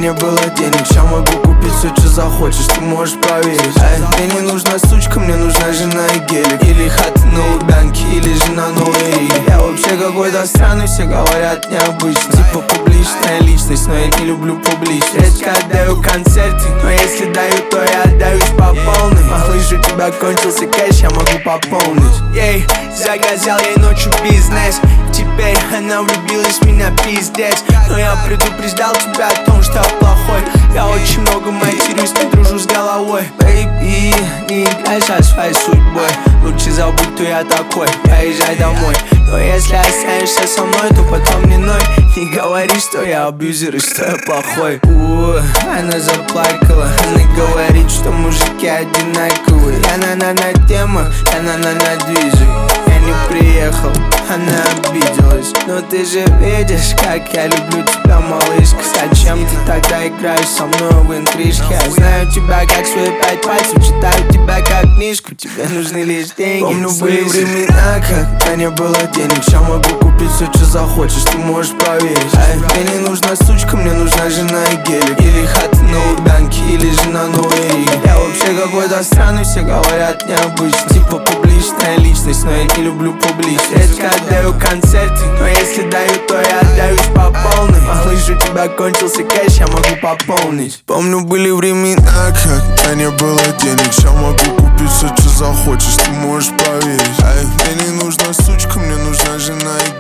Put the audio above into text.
не было денег, ща могу купить все, что захочешь, ты можешь поверить. Мне не нужна сучка, мне нужна жена и гелик. Или хата на Лубянке, или жена новой Риги. Я вообще какой-то странный, все говорят необычно. Типа публичная личность, но я не люблю публичность. Редко отдаю концерты, но если даю, то я отдаюсь по полной. Малыш, у тебя кончился кэш, я могу пополнить. Ей, заказал ей ночью бизнес. Теперь она влюбилась в меня, пиздец. Но я предупреждал тебя о том, что я плохой. Я очень много матерюсь, не дружу с головой. Бэйби, не играй со своей судьбой. Лучше забудь, кто я такой, поезжай домой. Но если останешься со мной, то потом не ной. Не говори, что я абьюзер и что я плохой. Она заплакала, она говорит, что мужики одинаковые. Я на тема, я на движи. Я не приехал, она обиделась. Но ты же видишь, как я люблю тебя, малышка. Зачем ты тогда играешь со мной в интрижки? Я знаю тебя как свои 5 пальцев, читаю тебя как книжку. Тебе нужны лишь деньги. Помню, были времена, когда не было денег. Ща могу купить все, что захочешь, ты можешь поверить. Мне не нужна сучка, мне нужна жена и гелик. Или хата на Лубянке, или жена новой Риги. Я вообще какой-то странный, все говорят необычно. Типа публичная личность, но я не люблю публичность. Редко отдаю концерты, но если даю, то я отдаюсь по полной. Малыш, у тебя кончился кэш, я могу пополнить. Помню, были времена, когда не было денег. Ща могу купить все, что захочешь, ты можешь поверить. Мне не нужна сучка, мне нужна жена и